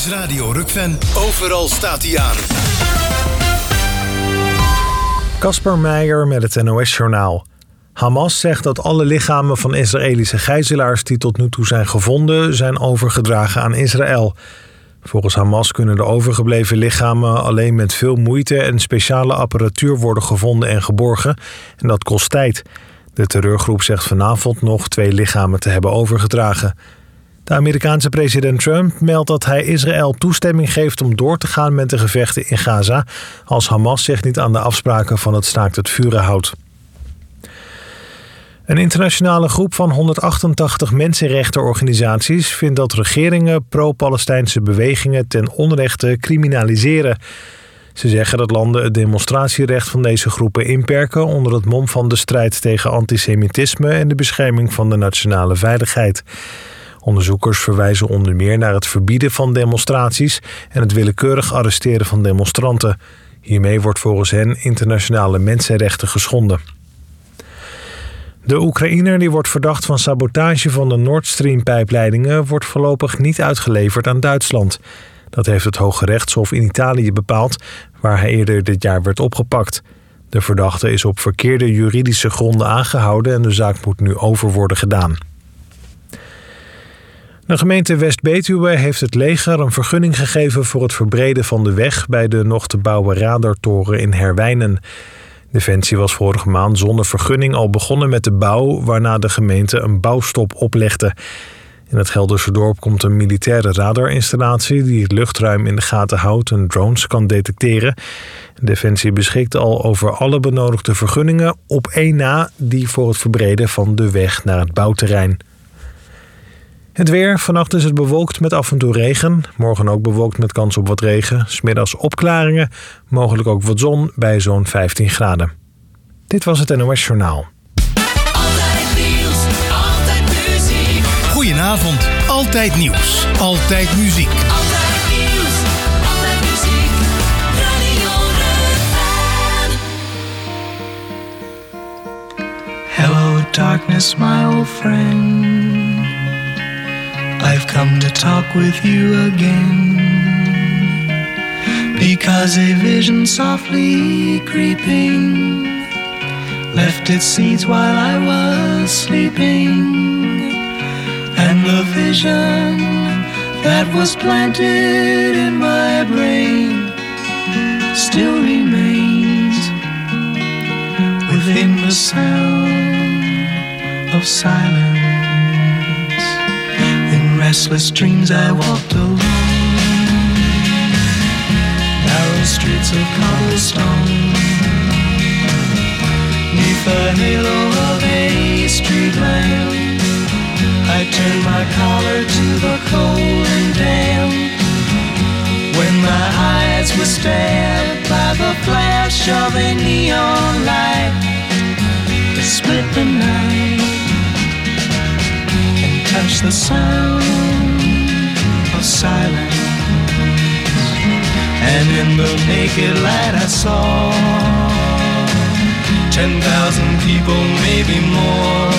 is Radio Rukven. Overal staat hij aan. Kasper Meijer met het NOS-journaal. Hamas zegt dat alle lichamen van Israëlische gijzelaars die tot nu toe zijn gevonden, zijn overgedragen aan Israël. Volgens Hamas kunnen de overgebleven lichamen alleen met veel moeite en speciale apparatuur worden gevonden en geborgen. En dat kost tijd. De terreurgroep zegt vanavond nog 2 lichamen te hebben overgedragen. De Amerikaanse president Trump meldt dat hij Israël toestemming geeft om door te gaan met de gevechten in Gaza, als Hamas zich niet aan de afspraken van het staakt het vuren houdt. Een internationale groep van 188 mensenrechtenorganisaties vindt dat regeringen pro-Palestijnse bewegingen ten onrechte criminaliseren. Ze zeggen dat landen het demonstratierecht van deze groepen inperken onder het mom van de strijd tegen antisemitisme en de bescherming van de nationale veiligheid. Onderzoekers verwijzen onder meer naar het verbieden van demonstraties en het willekeurig arresteren van demonstranten. Hiermee wordt volgens hen internationale mensenrechten geschonden. De Oekraïner die wordt verdacht van sabotage van de Nord Stream-pijpleidingen wordt voorlopig niet uitgeleverd aan Duitsland. Dat heeft het Hoge Rechtshof in Italië bepaald, waar hij eerder dit jaar werd opgepakt. De verdachte is op verkeerde juridische gronden aangehouden en de zaak moet nu over worden gedaan. De gemeente West-Betuwe heeft het leger een vergunning gegeven voor het verbreden van de weg bij de nog te bouwen radartoren in Herwijnen. Defensie was vorige maand zonder vergunning al begonnen met de bouw, waarna de gemeente een bouwstop oplegde. In het Gelderse dorp komt een militaire radarinstallatie die het luchtruim in de gaten houdt en drones kan detecteren. Defensie beschikt al over alle benodigde vergunningen op één na die voor het verbreden van de weg naar het bouwterrein. Het weer. Vannacht is het bewolkt met af en toe regen. Morgen ook bewolkt met kans op wat regen. 's Middags opklaringen. Mogelijk ook wat zon bij zo'n 15 graden. Dit was het NOS Journaal. Altijd nieuws, altijd muziek. Goedenavond. Altijd nieuws. Altijd muziek. Altijd nieuws, altijd muziek. Radio Rukven. Hello darkness, my old friend. I've come to talk with you again, because a vision softly creeping left its seeds while I was sleeping, and the vision that was planted in my brain still remains within the sound of silence. Restless dreams I walked alone, narrow streets of cobblestone, neath the halo of a street lamp. I turned my collar to the cold and damp, when my eyes were stabbed by the flash of a neon light that split the night and touched the sound of silence. And in the naked light I saw 10,000 people, maybe more,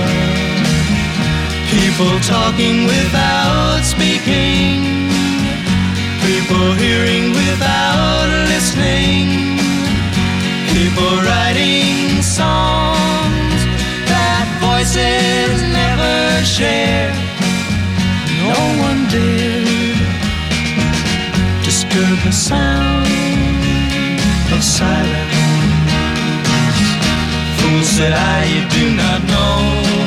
people talking without speaking, people hearing without listening, people writing songs that voices never share. No one dared disturb the sound of silence. Fool, said I, you do not know,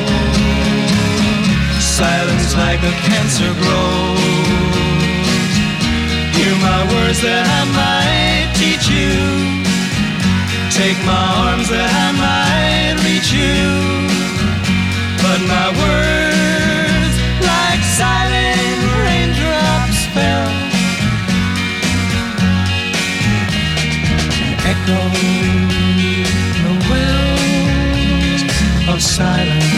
silence like a cancer grows. Hear my words that I might teach you, take my arms that I might reach you, but my words like silent raindrops fell and echoed the wells of silence.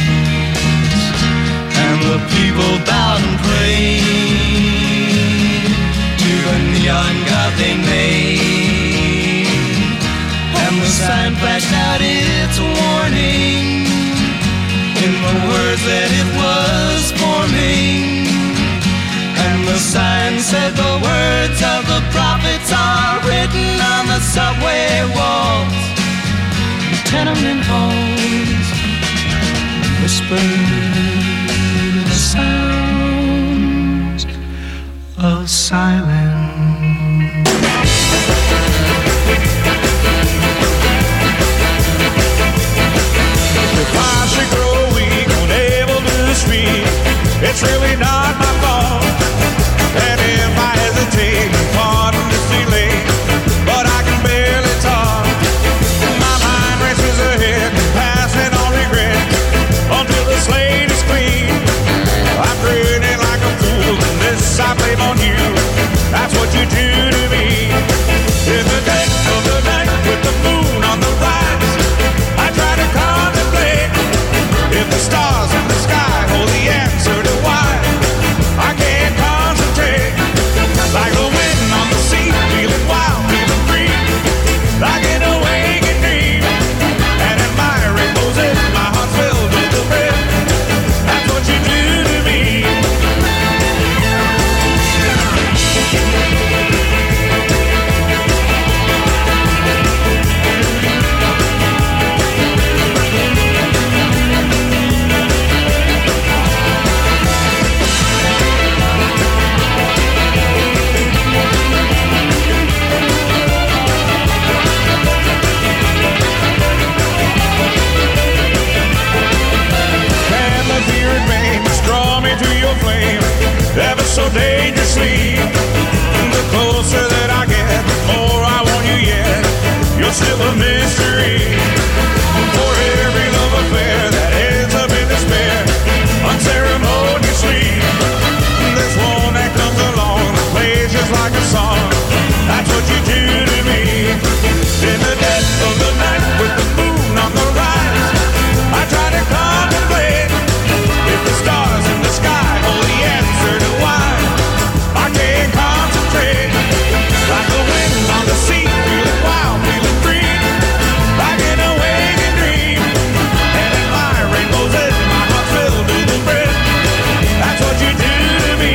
And the people bowed and prayed to the neon god they made, and the sign flashed out its warning in the words that it was forming, and the sign said the words of the prophets are written on the subway walls, tenement halls, whisper the sounds of silence. If I should grow weak, unable to speak, it's really not my fault. And if I hesitate, pardon this delay, but I can barely talk. My mind races ahead, passing on regret, until the slate is clean. I'm grinning like a fool, and this I blame on you. That's what you do to me. In the dead of the night, with the moon on the rise, I try to contemplate if the stars in the sky hold the answer to why I can't concentrate. Like the wind on the sea, feeling wild, feeling free, like an awakened dream. And admiring Moses, my heart's filled with the breath. That's what you do to me. To your flame, ever so dangerously. The closer that I get, the more I want you yet. You're still a mystery. For every love affair that ends up in despair, unceremoniously, there's one that comes along that plays just like a song. That's what you do to me. In the dead of the night, with the moon on the rise, I try to contemplate if the stars in the sky hold the answer to why I can't concentrate. Like the wind on the sea, feeling wild, feeling free, like an awakened dream. And admiring Moses, my heart's filled to the brim. That's what you do to me.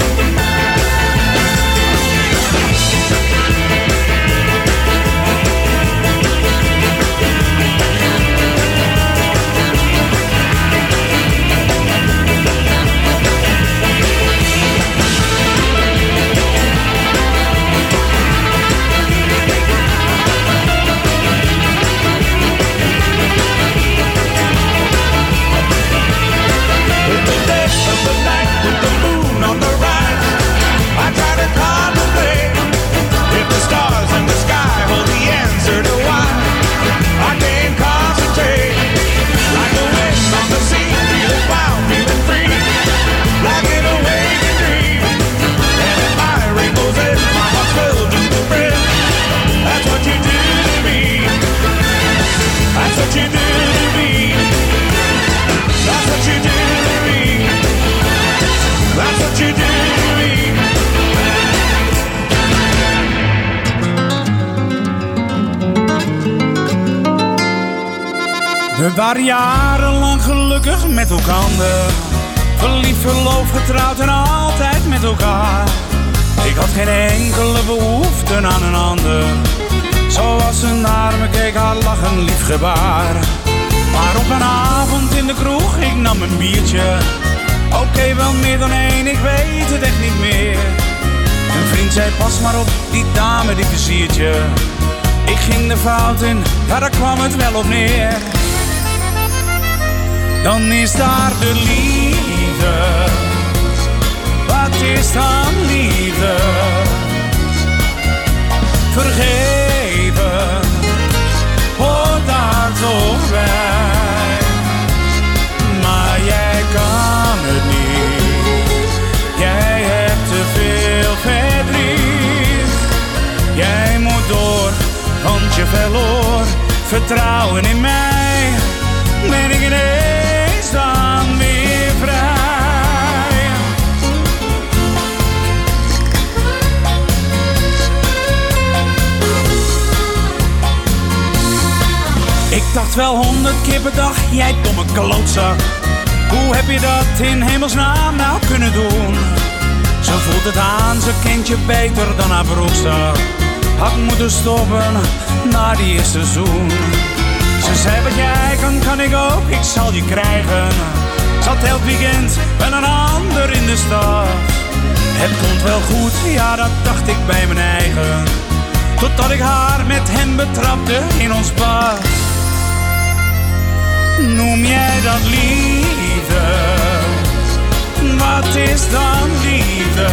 We waren jarenlang gelukkig met elkaar. Verliefd, verloofd, getrouwd en altijd met elkaar. Ik had geen enkele behoefte aan een ander. Zoals ze naar me keek, haar lachen lief gebaar. Maar op een avond in de kroeg, ik nam een biertje. Oké, wel meer dan één, ik weet het echt niet meer. Een vriend zei, pas maar op, die dame, die versiert je. Ik ging de fout in, ja daar kwam het wel op neer. Dan is daar de liefde. Wat is dan liefde? Vergeven hoort daar toch bij. Maar jij kan het niet. Jij hebt te veel verdriet. Jij moet door, want je verloor vertrouwen in mij. Ben ik ineens dan weer vrij. Ik dacht wel 100 keer per dag, jij domme klootzak. Hoe heb je dat in hemelsnaam nou kunnen doen? Ze voelt het aan, ze kent je beter dan haar broekzak. Had moeten stoppen na die eerste zoen. Ze zei wat jij kan ik ook, ik zal je krijgen. Zat elk weekend met een ander in de stad. Het komt wel goed, ja dat dacht ik bij mijn eigen. Totdat ik haar met hem betrapte in ons bad. Noem jij dat liefde? Wat is dan liefde?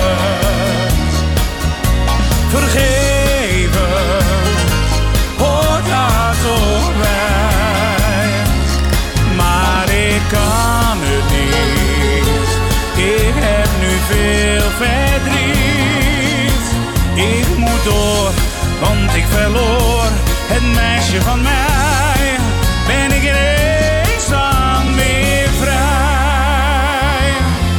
Vergeven, hoort daar toch bij. Maar ik kan het niet. Ik heb nu veel verdriet. Ik moet door, want ik verloor het meisje van mij. Ben ik ineens dan weer vrij?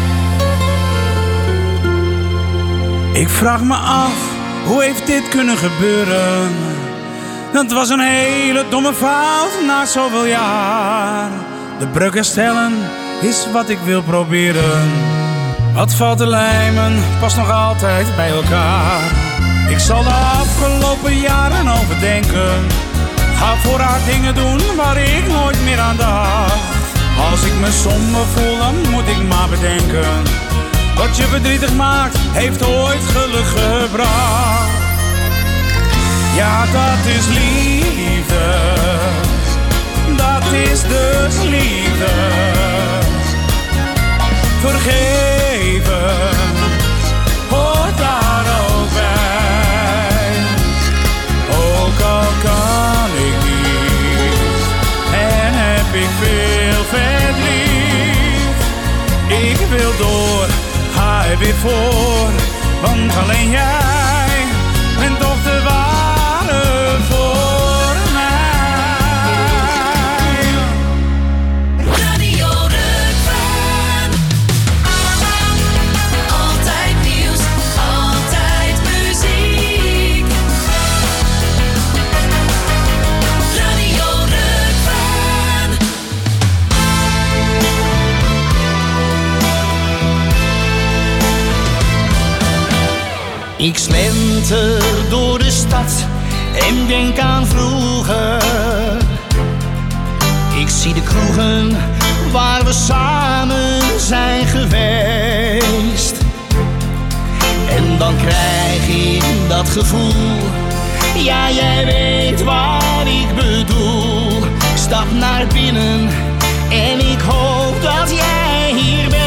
Ik vraag me af, hoe heeft dit kunnen gebeuren? Dat was een hele domme fout na zoveel jaar. De brug herstellen is wat ik wil proberen. Wat valt te lijmen, past nog altijd bij elkaar. Ik zal de afgelopen jaren overdenken. Ga voor haar dingen doen waar ik nooit meer aan dacht. Als ik me somber voel, dan moet ik maar bedenken. Wat je verdrietig maakt, heeft ooit geluk gebracht. Ja, dat is liefde. Dat is dus liefde. Vergeven hoort daar ook bij. Ook al kan ik niet en heb ik veel verdriet. Ik wil door, ga er weer voor, want alleen jij bent toch de ware voor mij. Radio Rukven. Altijd nieuws, altijd muziek. Radio Rukven. Ik slenter door de stad en denk aan vroeger. Ik zie de kroegen waar we samen zijn geweest. En dan krijg ik dat gevoel. Ja, jij weet wat ik bedoel. Ik stap naar binnen en ik hoop dat jij hier bent.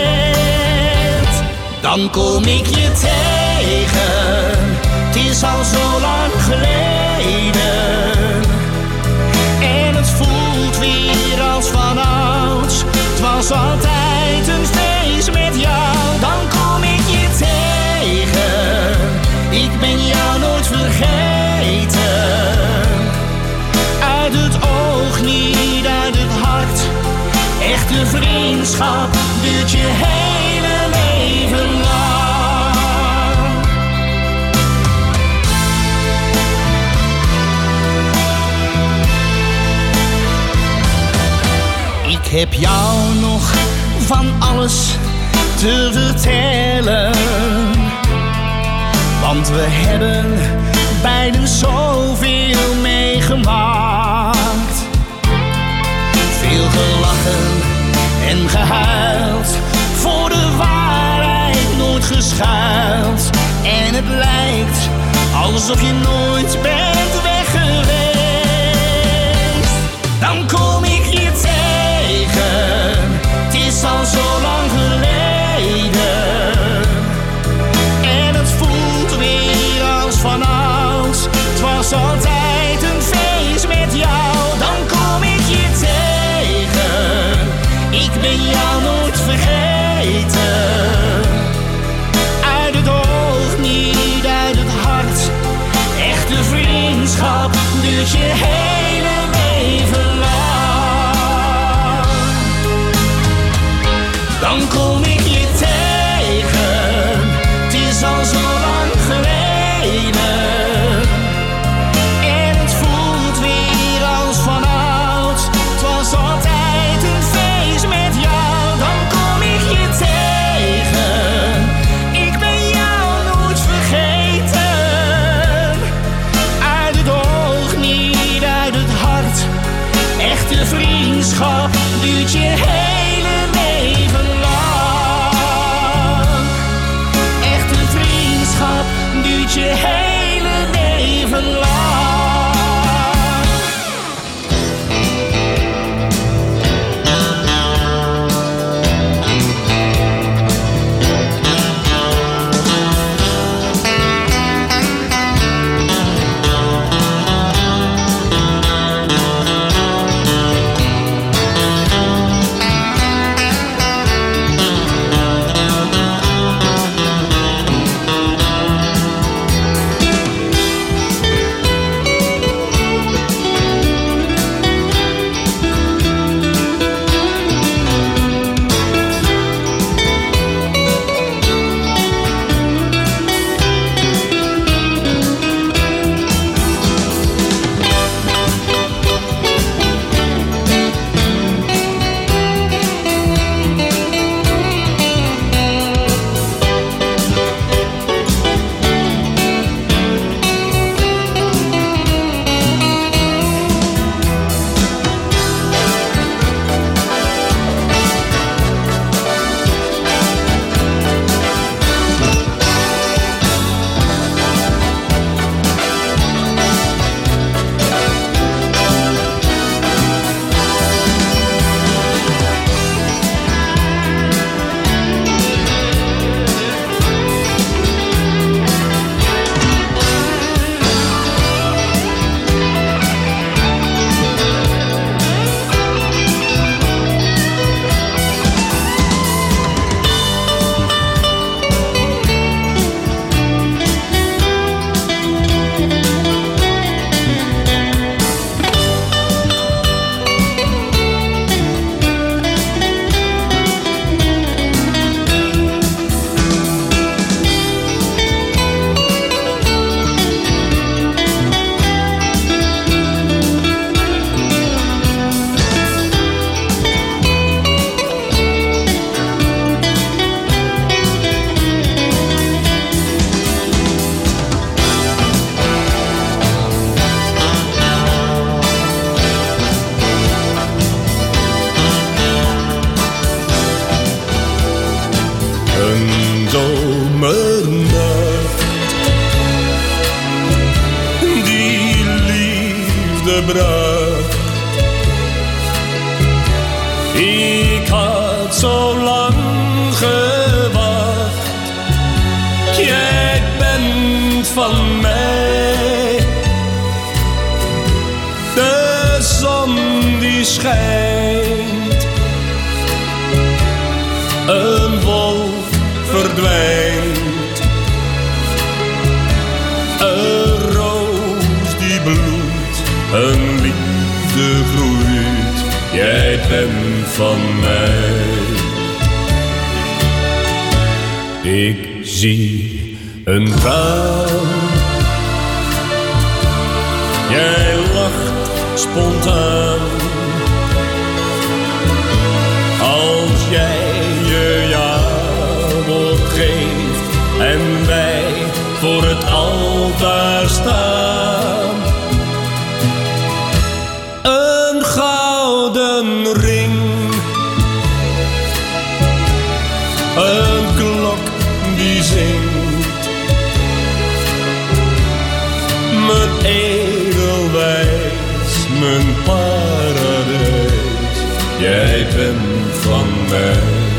Dan kom ik je tegen. Het is al zo lang geleden. En het voelt weer als vanouds. Het was altijd een feest met jou. Dan kom ik je tegen. Ik ben jou nooit vergeten. Uit het oog, niet uit het hart. Echte vriendschap duurt je hele leven lang. Ik heb jou nog van alles te vertellen. Want we hebben beiden zoveel meegemaakt. Veel gelachen en gehuild. Voor de waarheid nooit geschuild. En het lijkt alsof je nooit bent weg geweest. Dan kom ik je tegen. Het is al zo lang geleden. En het voelt weer als vanouds. Het was altijd een feest met jou. Dan kom ik je tegen. Ik ben jou nooit vergeten. Uit het oog, niet uit het hart. Echte vriend. een zomernacht. Die liefde bracht. Ik had zo lang gewacht. Jij bent van mij. De zon die schijnt. Een wolk verdwijnt. Een roos die bloeit. Een liefde groeit. Jij bent van mij. Ik zie een traan. Jij lacht spontaan. Als jij je ja-woord geeft en wij voor het altaar staan. Een gouden ring. Een klok die zingt. Mijn edelwijs, mijn paradijs. Jij bent van mij.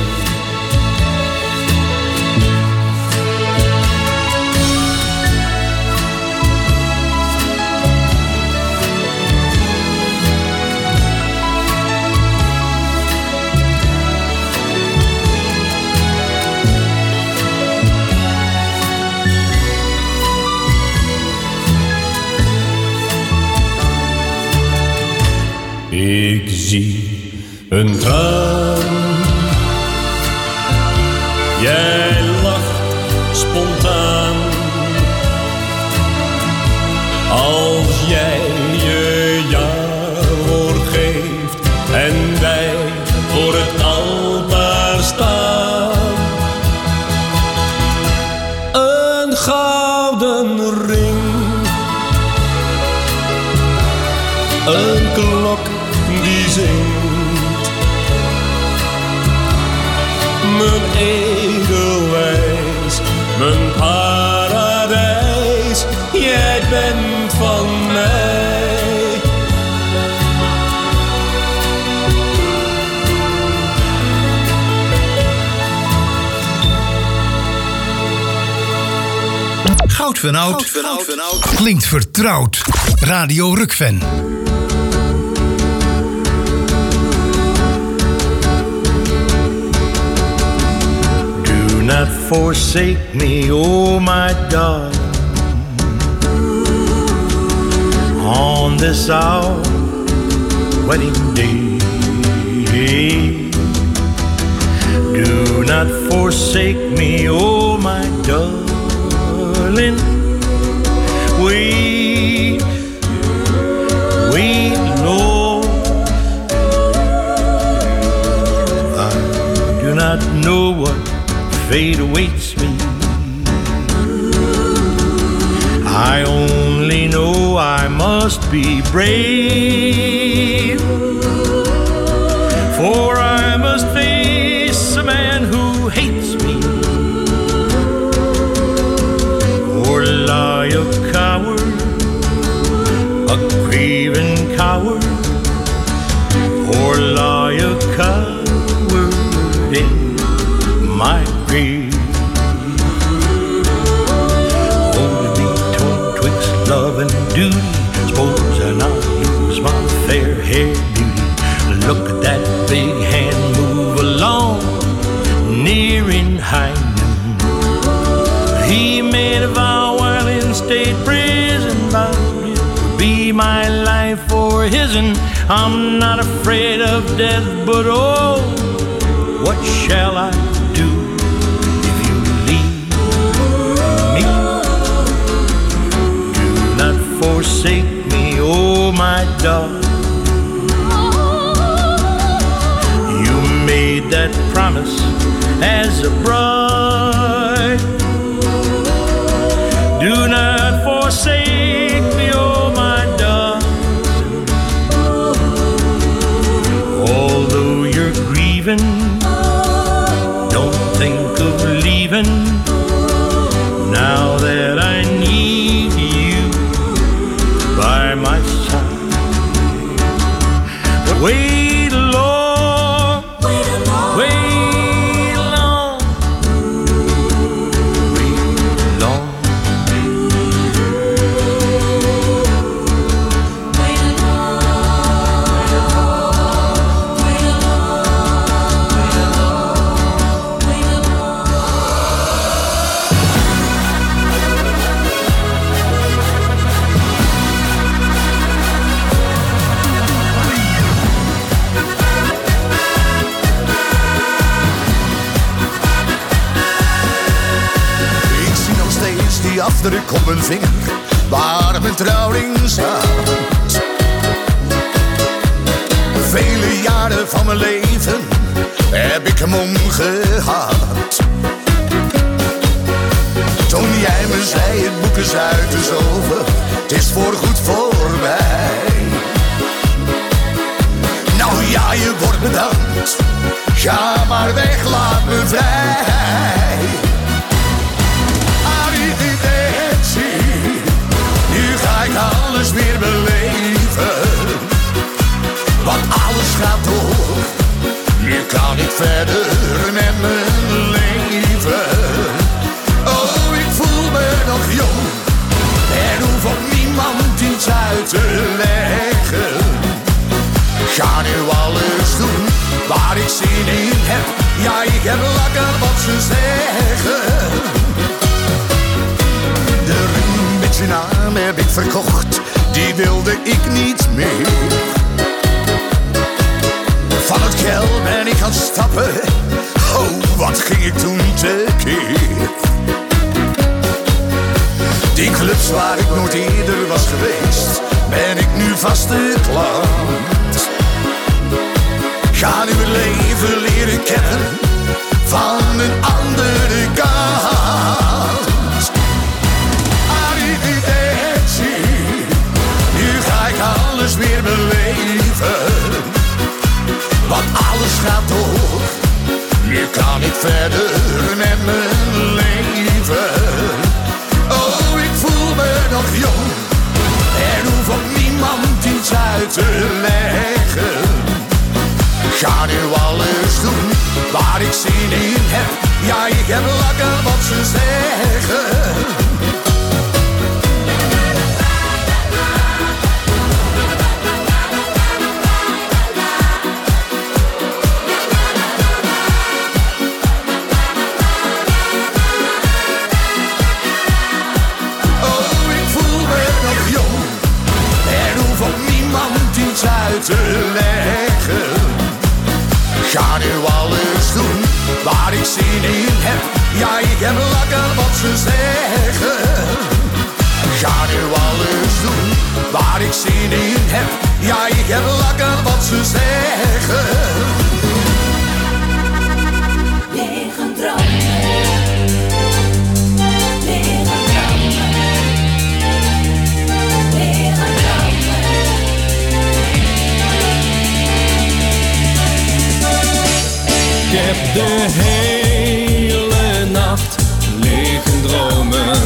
Ik zie een traan. Jij lacht spontaan. Als jij je ja-woord geeft en wij voor het altaar staan. Een gouden ring. Een klok die zingt. Mijn edelwijs, mijn paradijs. Jij bent van mij. Goud van Oud klinkt vertrouwd. Radio Rukven. Do not forsake me, oh my darling, on this our wedding day. Do not forsake me, oh my darling. Wait, Lord. I do not know what fate awaits me. I only know I must be brave, for I must face a man who hates me, or lie a coward, a craven coward, or lie a coward in my grave. Holding me torn twixt love and duty, suppose I not lose my fair haired beauty. Look at that big hand move along, nearing high noon. He made a vow while in state prison, vowed it would be my life or his, and I'm not afraid of death, but oh, what shall I do if you leave me? Do not forsake me, oh my darling. You made that promise as a bride. Do not forsake me, oh my darling. Although you're grieving, don't think of leaving. heaven. Now that I need you by my side. But wait long, wait long, wait long, wait long. Die afdruk op mijn vinger, waar mijn trouwring staat. Vele jaren van mijn leven heb ik hem omgehaald. Toen jij me zei het boek is uit is over, het is voorgoed voorbij. Nou ja, je wordt bedankt, ga maar weg, laat me vrij. Nu ga ik alles weer beleven, want alles gaat door. Nu kan ik verder met mijn leven. Oh, ik voel me nog jong en hoef op niemand iets uit te leggen. Ga nu alles doen waar ik zin in heb. Ja, ik heb lekker wat ze zeggen. De ring met je naam heb ik verkocht, die wilde ik niet meer. Van het geld ben ik gaan stappen, oh wat ging ik toen tekeer. Die clubs waar ik nooit eerder was geweest, ben ik nu vaste klant. Ga nu het leven leren kennen, van een andere kant. Nu ga ik alles weer beleven, want alles gaat door. Nu kan ik verder met mijn leven. Oh, ik voel me nog jong en hoef op niemand iets uit te leggen. Ga nu alles doen waar ik zin in heb. Ja, ik heb lekker wat ze zeggen. Te leggen. Ga nu alles doen waar ik zin in heb. Ja, ik heb lekker wat ze zeggen. Ga nu alles doen waar ik zin in heb. Ja, ik heb lekker wat ze zeggen. Liggen dromen, liggen dromen, liggen dromen. Ik heb de hele nacht liggen dromen.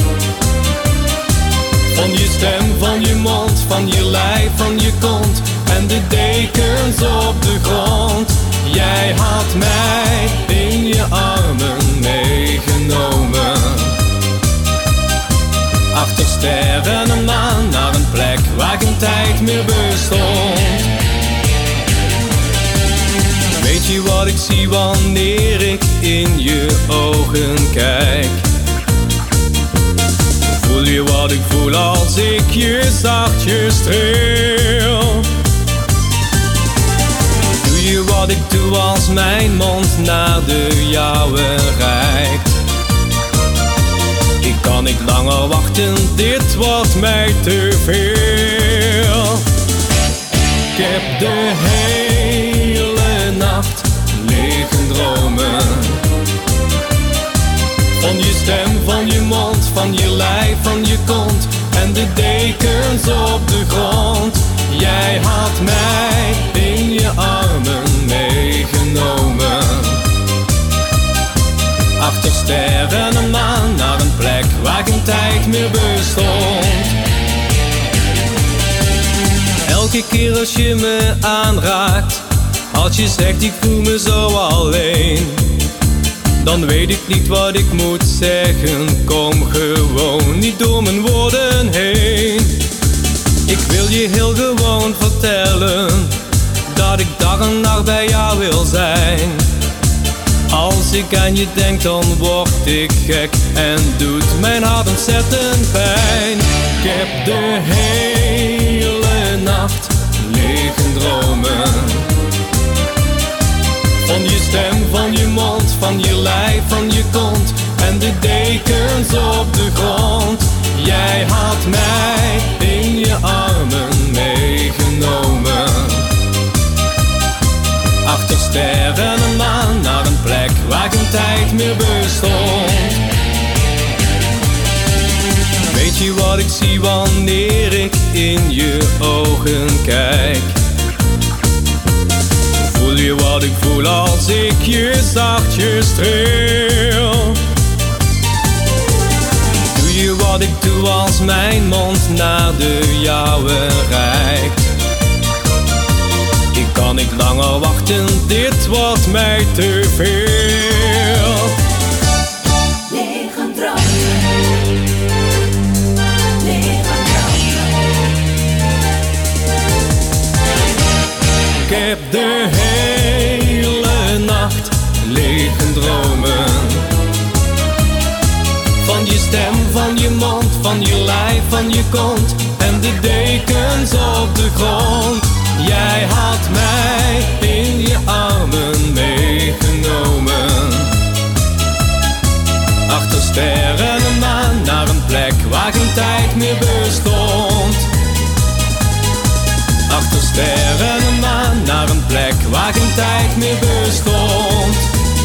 Van je stem, van je mond, van je lijf, van je kont. En de dekens op de grond. Jij had mij in je armen meegenomen. Achter sterren en maan naar een plek waar geen tijd meer bestond. Weet je wat ik zie wanneer ik in je ogen kijk? Voel je wat ik voel als ik je zachtjes streel? Doe je wat ik doe als mijn mond naar de jouwe reikt? Ik kan niet langer wachten, dit wordt mij te veel. Ik heb de hele nacht liggen dromen. Van je stem, van je mond, van je lijf, van je kont. En de dekens op de grond. Jij had mij in je armen meegenomen. Achter sterren en maan naar een plek waar geen tijd meer bestond. Elke keer als je me aanraakt, als je zegt ik voel me zo alleen, dan weet ik niet wat ik moet zeggen. Kom gewoon niet door mijn woorden heen. Ik wil je heel gewoon vertellen dat ik dag en nacht bij jou wil zijn. Als ik aan je denk dan word ik gek en doet mijn hart ontzettend pijn. Ik heb de hele nacht liggen dromen van je stem, van je mond, van je lijf, van je kont en de dekens op de grond. Jij had mij in je armen meegenomen. Achter sterren en maan naar een plek waar geen tijd meer bestond. Weet je wat ik zie wanneer ik in je ogen kijk? Voel je wat ik voel als ik je zachtjes streel? Doe je wat ik doe als mijn mond naar de jouwe reikt? Ik kan niet langer wachten, dit wordt mij te veel. Liggen dromen, liggen dromen. Ik heb de hele nacht liggen dromen van je stem, van je mond, van je lijf, van je kont en de dekens op de grond. Jij had mij in je armen meegenomen. Achter sterren en maan naar een plek waar geen tijd meer bestond. Achter sterren en maan naar een plek waar geen tijd meer bestond.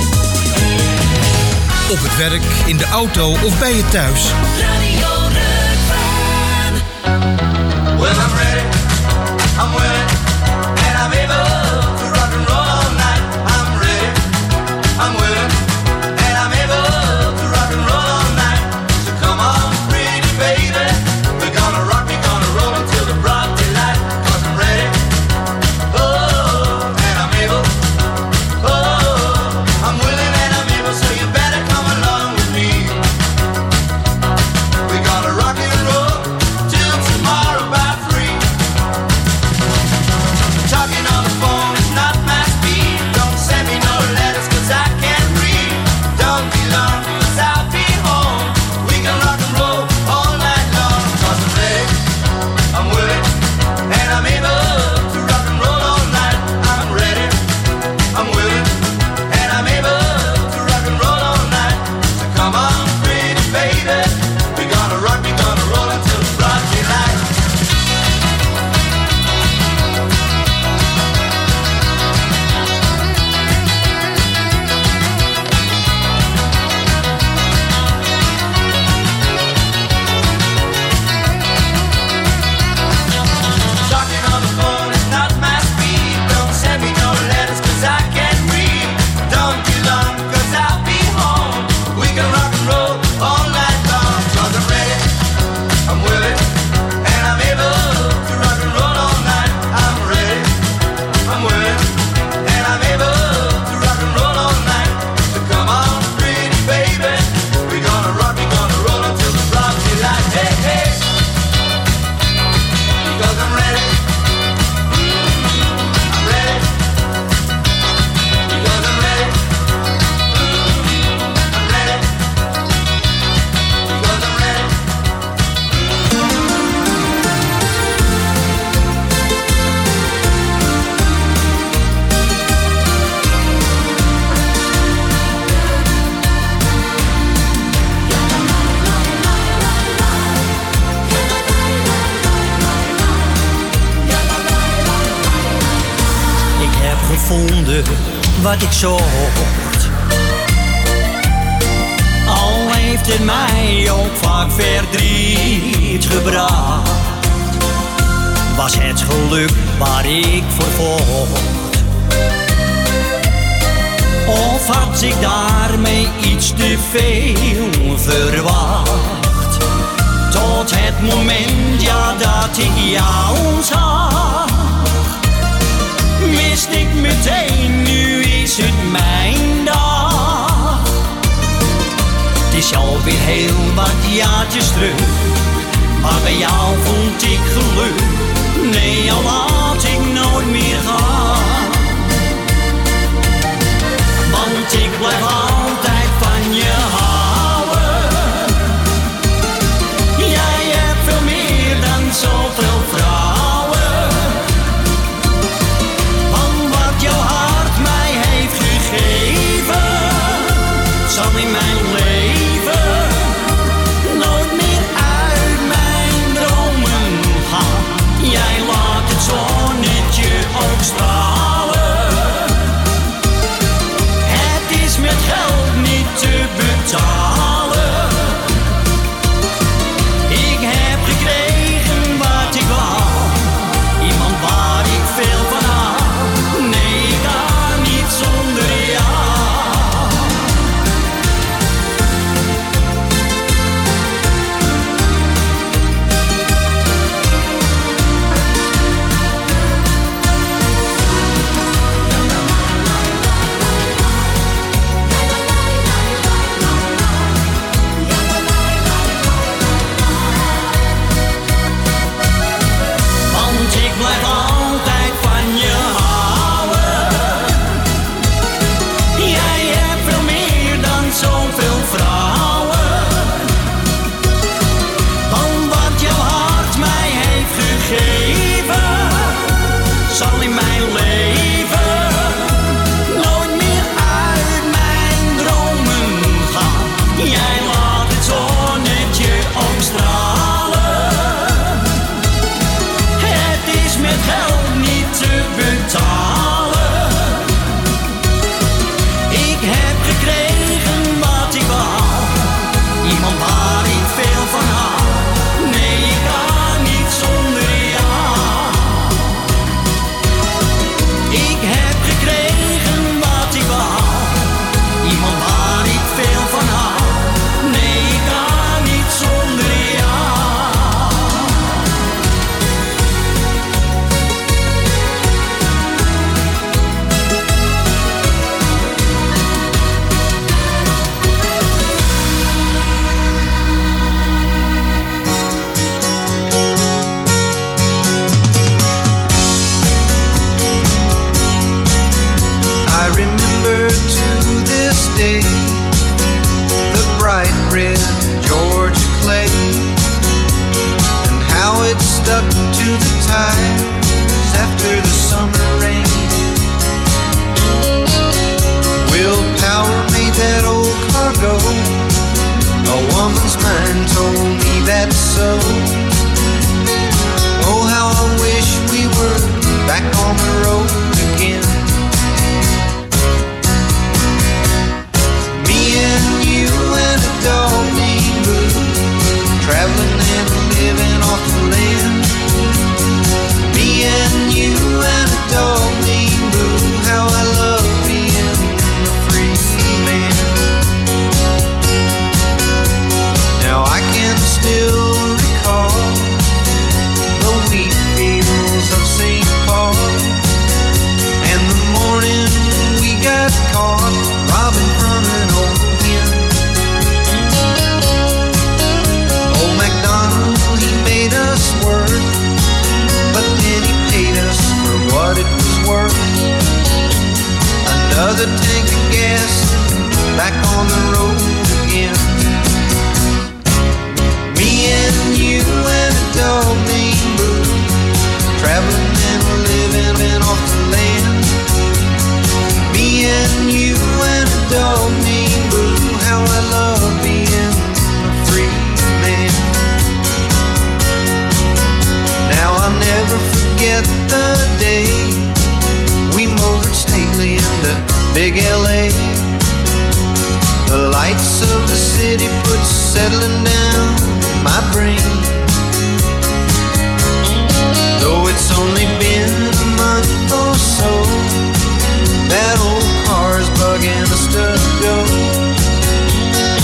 Op het werk, in de auto of bij je thuis. Radio Rukven. Well, I'm ready, I'm willing, and I'm able to rock and roll all night. I'm ready, I'm willing, and I'm able to rock and roll all night. So come on, pretty baby, we're gonna rock, we're gonna roll until the broad daylight. 'Cause I'm ready, oh, and I'm able, oh, I'm willing and I'm able, so you better come along with me. We're gonna rock and roll till tomorrow by 3. Talking on the phone is not my speed. Don't send me no letters 'cause I can't read. Don't be long 'cause I'll be home. We can rock and roll all night long. 'Cause I'm ready, I'm willing, and I'm able to rock and roll all night. I'm ready, I'm willing, and I'm able to rock and roll all night. So come on, pretty baby, we're gonna rock, we're gonna roll until the broad daylight. Talking on the phone is not my speed. Don't send me no letters 'cause I can't read. Don't be long 'cause I'll be home. We can rock and roll all night long. 'Cause I'm ready, I'm willing, and I'm able to rock and roll all night. I'm ready, I'm willing, and I'm able to rock and roll all night. So come on, pretty baby, we're gonna rock, we're gonna roll until the broad daylight. Hey, hey, because I'm ready, I'm ready, because I'm ready, I'm ready, because I'm ready. Ik heb gevonden wat ik zocht. Al heeft het mij ook vaak verdriet gebracht, was het geluk waar ik voor vocht. Of had ik daarmee iets te veel verwacht. Tot het moment, ja, dat ik jou zag, wist ik meteen, nu is het mijn dag. Het is alweer heel wat jaartjes terug, maar bij jou vond ik geluk. Nee, al laat ik nooit meer gaan, want ik blijf altijd van je houden. Jij hebt veel meer dan zoveel vrouwen, van wat jouw hart mij heeft gegeven, zal in mijn leven nooit meer uit mijn dromen gaan. Jij laat het zonnetje ook stralen. Het is met geld niet te betalen. Ik heb gekregen wat ik wou, iemand waar ik veel van hou. Nee, ik kan niet zonder jou. Want ik blijf altijd van je houden. Jij hebt veel meer dan zoveel vrouwen, van wat jouw hart mij heeft gegeven, zal in mijn leven nooit meer uit mijn dromen gaan. Jij laat het zonnetje ook stralen. Het is met geld niet te betalen. Ik heb gekregen wat ik wou, iemand waar ik veel van hou. Nee, ik kan niet zonder jou. Ik heb gekregen wat ik wou, iemand waar ik veel van hou. Nee, ik kan niet zonder jou. I remember to this day the bright red Georgia clay and how it stuck to the tires after the summer rain. Willpower made that old car go. A woman's mind told me that's so. Oh, how I wish we were back on the road again. Me and you and a dog named Boo, traveling and living off the land. Me and you and a dog named Boo, how I love being a free man. Now I can still recall the wheat fields of St. Paul and the morning we got caught robbing from an old hen. Old MacDonald, he made us work, but then he paid us for what it was worth. Another tank of gas, back on the road again. Me and you and a dog named Boo, traveling and living off the land. Me and you and a dog named Boo, how I love being a free man. Now I'll never forget the day we motored stately into big LA. The lights of the city put settling down my brain. Though it's only been a month or so, that old car's bugging us to go.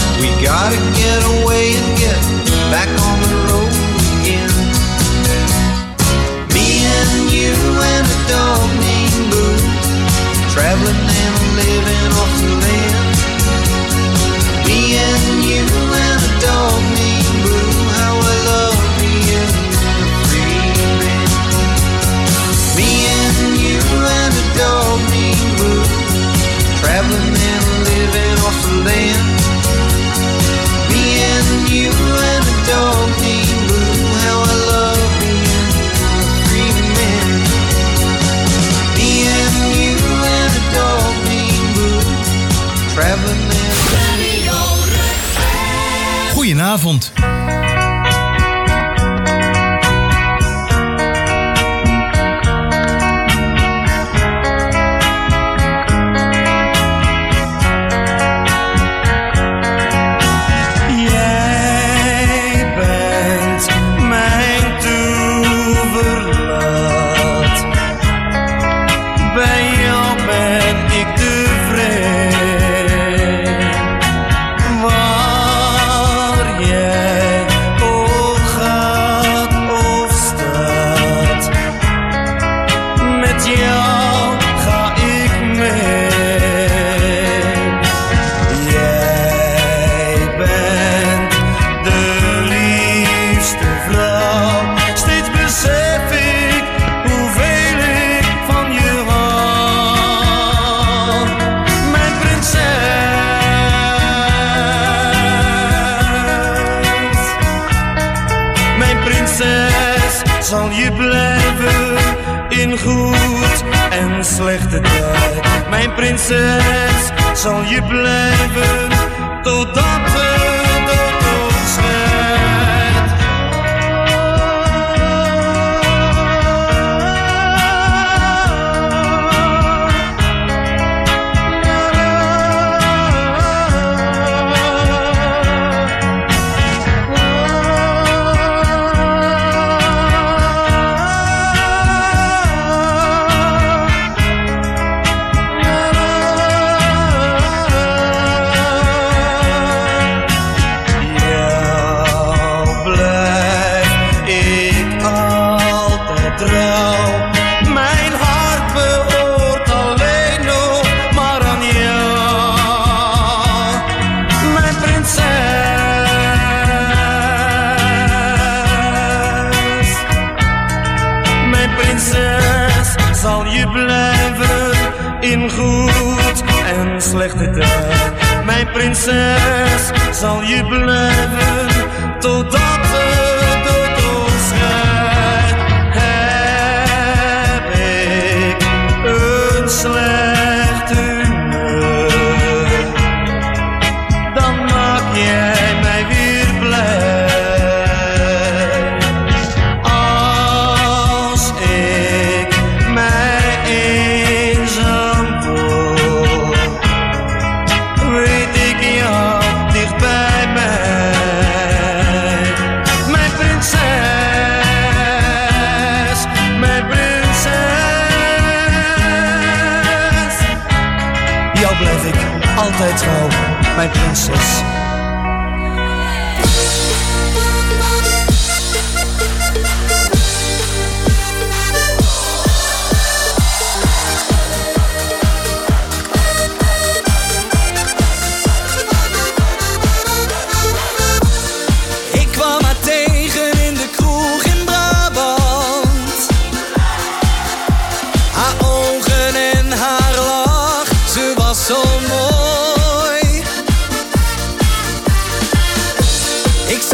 Goedenavond. Zal je blijven in goed en slechte tijd. Mijn prinses zal je blijven totdat de dood ons scheidt. In goed en slechte tijd. Mijn prinses zal je blijven totdat de dood ons scheidt. Heb ik een slecht humeur, dan maak jij mij weer blij. Als ik mij eenzaam blijf ik altijd trouw, mijn prinses. Ik kwam haar tegen in de kroeg in Brabant. Haar ogen en haar lach, ze was zo mooi. Ik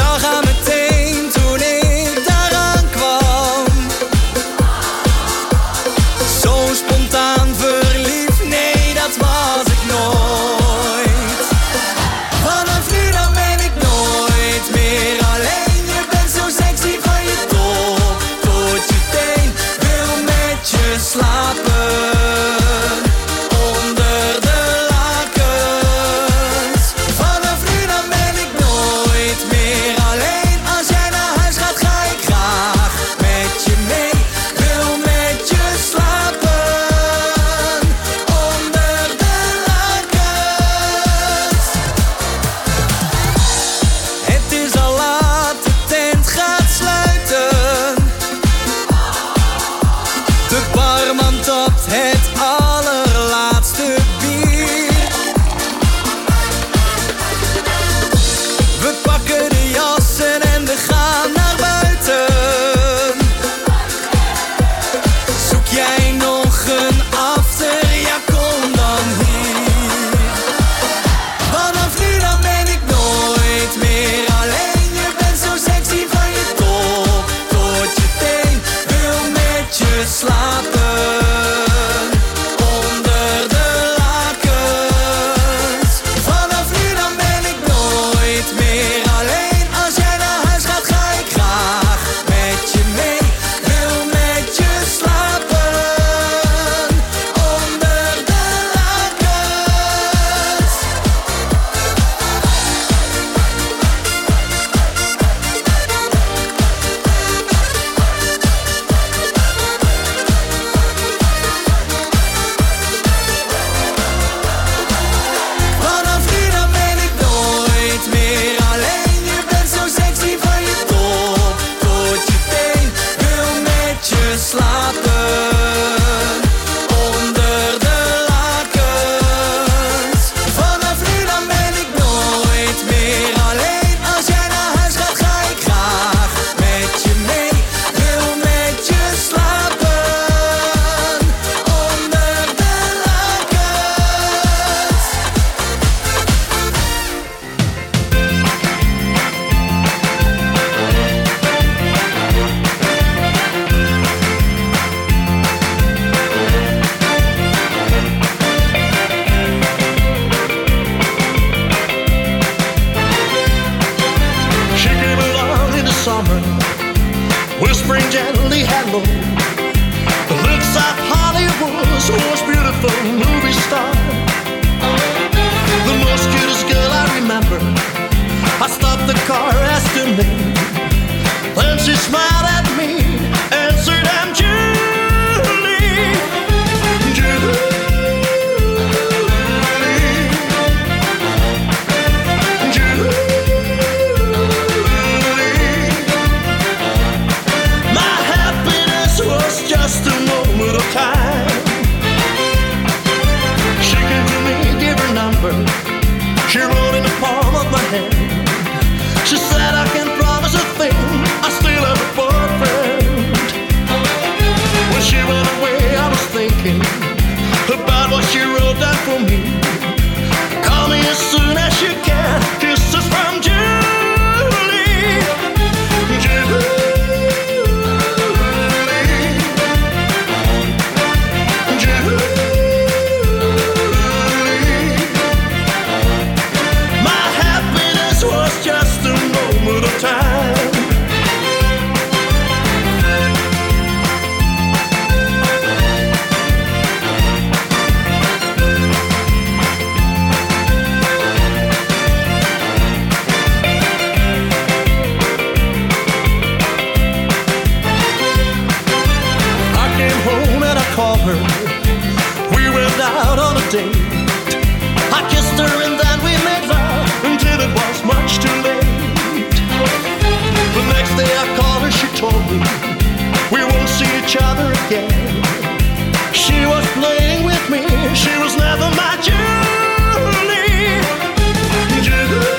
whispering gently hello. The looks of Hollywood's most beautiful movie star. The most cutest girl I remember. I stopped the car, asked her name. Then she smiled at me, answered, I'm Julie. Julie. Just a moment of time. She came to me, gave her number. She wrote in the palm of my hand. She said, I can't promise a thing, I still have a boyfriend. When she went away, I was thinking about what she wrote down for me. Call me as soon as you can. Kisses from Julie. Julie. We went out on a date. I kissed her and then we made love until it was much too late. The next day I called her, she told me we won't see each other again. She was playing with me, she was never my Julie. Julie.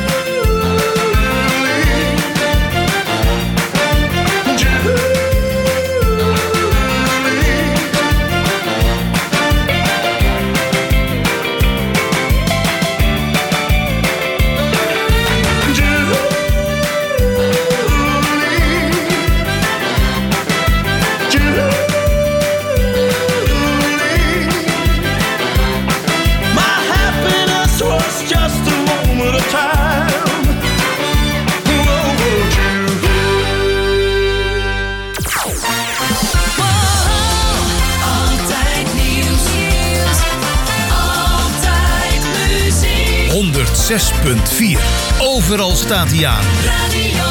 Honderd 6.4. Overal staat hij aan. Radio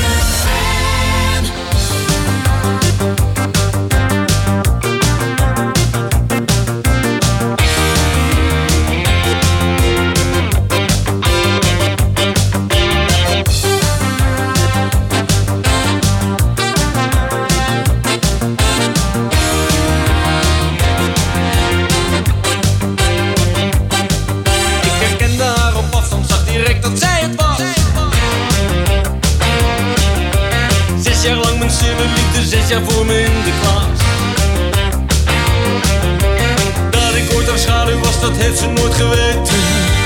dat zij het was. 6 jaar lang mijn stille liefde, 6 jaar voor me in de klas. Dat ik ooit haar schaduw was, dat heeft ze nooit geweten.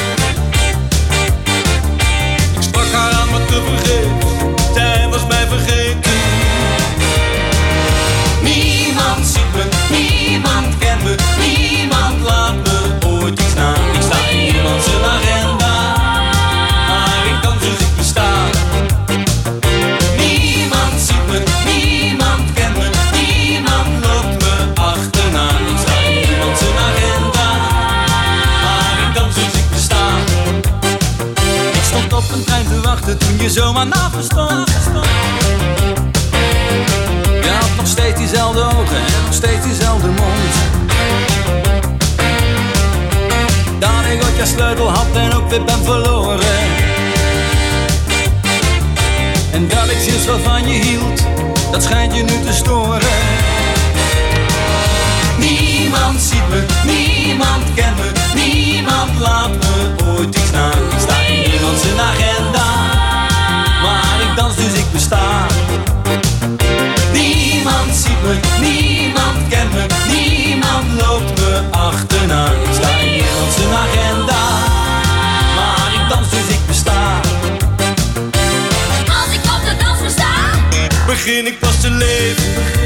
Ik sprak haar aan, maar te vergeefs, zij was mij vergeten. Niemand ziet me, niemand kent me, niemand laat me ooit iets na. Ik sta in niemand zijn agenda, maar ik dans dus ik besta. Niemand ziet me, niemand kent me, niemand loopt me achterna. Ik sta in niemand zijn agenda, maar ik dans dus ik besta. Ik stond op een trein te wachten toen je zomaar naast me stond. Je had nog steeds diezelfde ogen en nog steeds diezelfde mond. Dat ik ooit je sleutel had en ook weer ben verloren. En dat ik zielsveel van je hield, dat schijnt je nu te storen. Niemand ziet me, niemand kent me, niemand laat me ooit iets na. Ik sta in niemand zijn agenda, maar ik dans dus ik besta. Niemand ziet me, niemand kent me, niemand loopt me achterna. Ik sta in niemand zijn agenda, maar ik dans dus ik besta. Als ik op de dansvloer sta, begin ik pas te leven.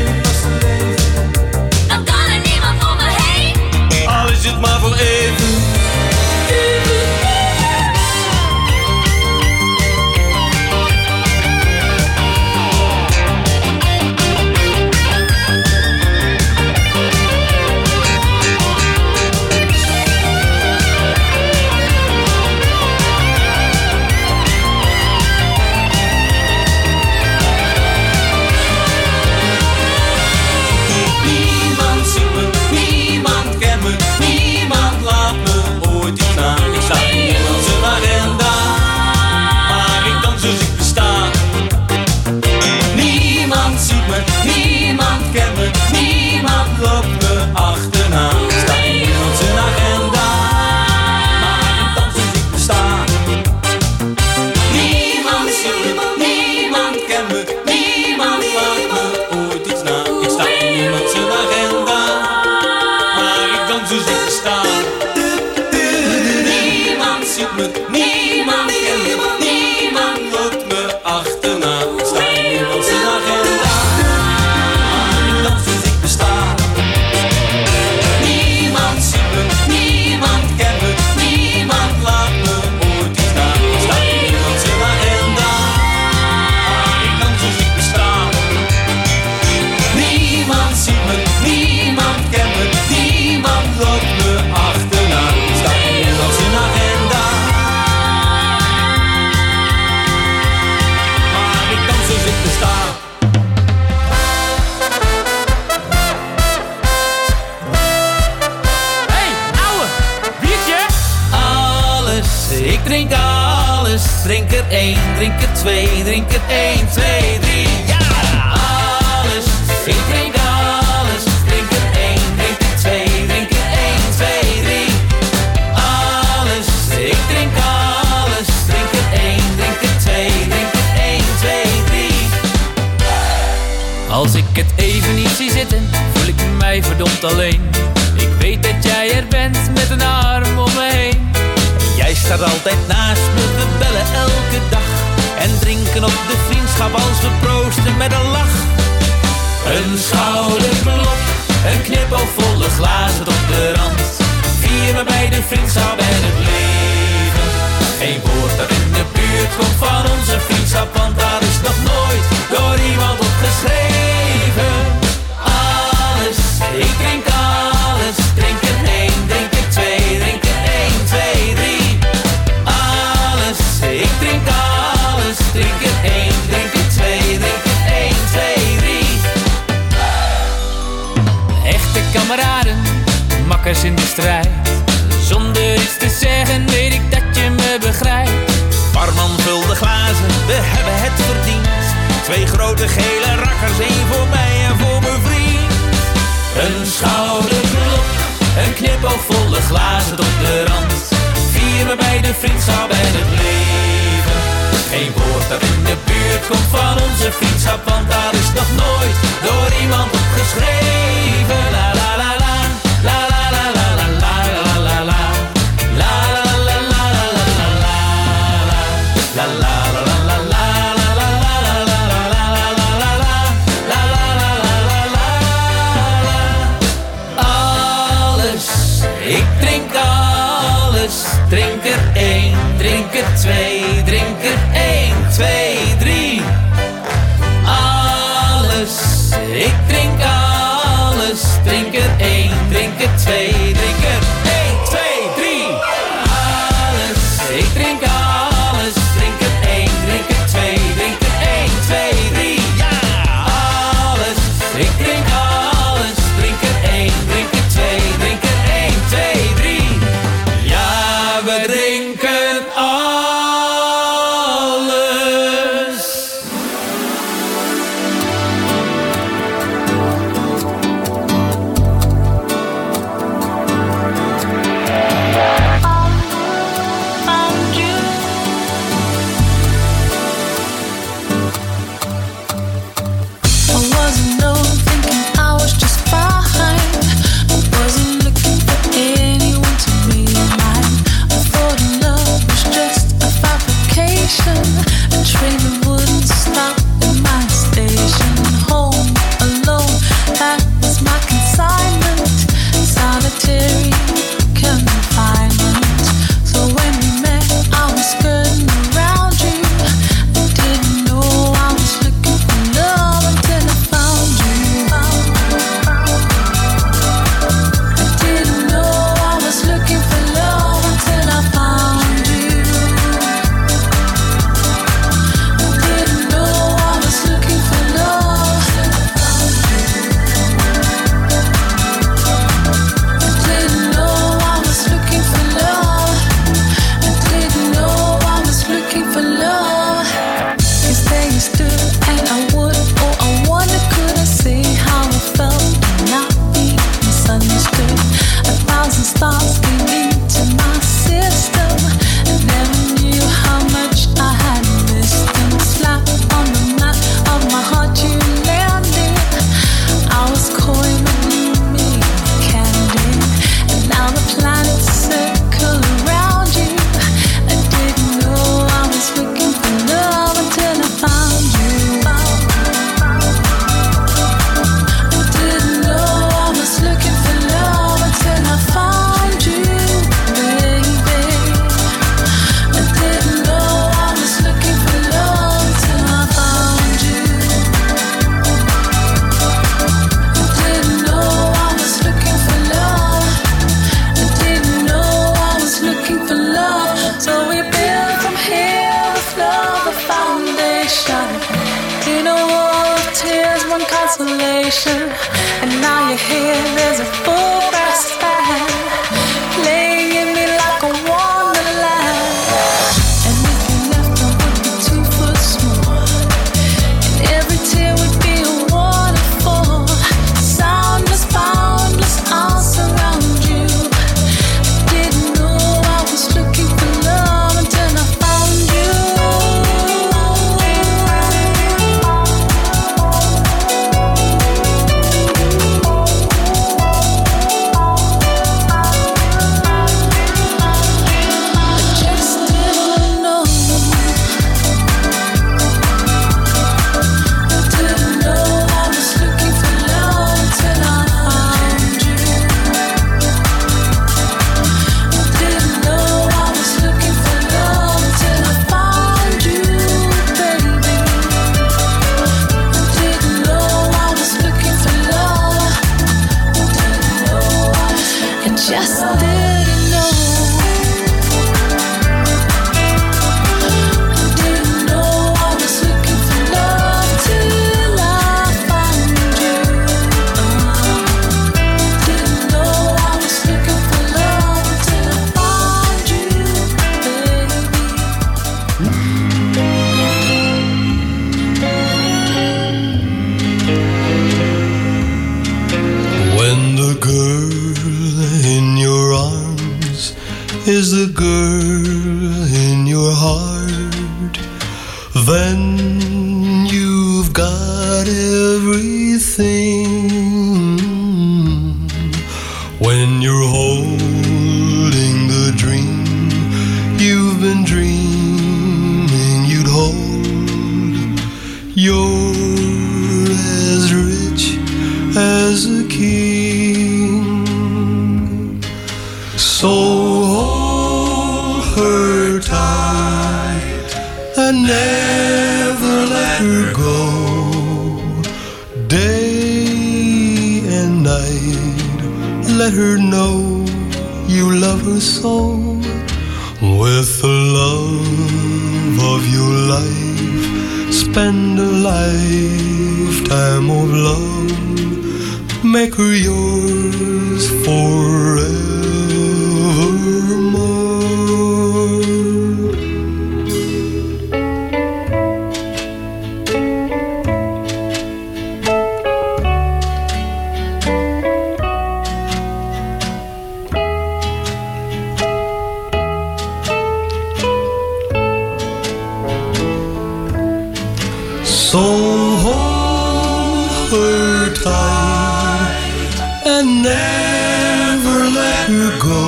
Dan kan er niemand om me heen. Al is het maar voor even. alles, drink er 1, drink er 2, drink er 1, 2, 3. Ja! Alles, ik drink alles, drink er 1, drink er 2, drink er 1, 2, 3. Alles, ik drink alles, drink er 1, drink er 2, drink er 1, 2, 3. Als ik het even niet zie zitten, voel ik mij verdomd alleen. Ik weet dat jij er bent met een arm om me heen. Jij staat altijd naast me, we bellen elke dag en drinken op de vriendschap als we proosten met een lach. Een schouderklop, een knipoogvolle glazen op de rand. Vier me bij de vriendschap en het leven. Geen woord dat in de buurt komt van onze vriendschap, want daar is nog nooit door iemand opgeschreven. Alles, ik drink alles, drink er 1, drink er 2, drink er 1, 2, 3. Alles, ik drink alles, drink er 1, drink er 2, drink er 1, 2, 3. Echte kameraden, makkers in de strijd. Zonder iets te zeggen weet ik dat je me begrijpt. Barman, vul de glazen, we hebben het verdiend. 2 grote gele rakkers, 1 voor mij en voor mijn vriend. Een schouderklop, een knipoogvolle glazen op de rand. Vier me bij de vriendschap en het leven. Geen woord dat in de buurt komt van onze vriendschap, want daar is nog nooit door iemand opgeschreven. La la la la, la la la la la la la la la. La la la la la la la la. La la la la la la. Ik drink alles, drink er 1, drink er 2, drink er 1, 2, 3. Alles, ik drink alles, drink er 1, drink er 2, drink er 1, 2, 3. Alles, ik drink alles, drink er 1, drink er 2, drink er 1, 2, 3. Ja, alles, ik drink alles, drink er 1, drink er 2, drink er 1, 2, 3. Ja, we drinken alles. consolation. And now you're here, there's a full brass band playing me like a wonderland. And if you then you've got everything. When you're holding the dream you've been dreaming you'd hold, you're as rich as a king. So hold her tight and never let her go. Day and night, let her know you love her so. With the love of your life, spend a lifetime of love. Make her yours forevermore. So hold her tight and never let her go.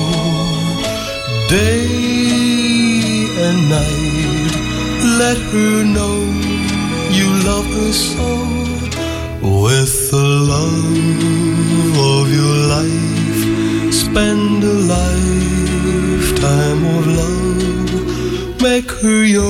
Day and night, let her know you love her so. With the love of your life, spend a lifetime of love. Make her your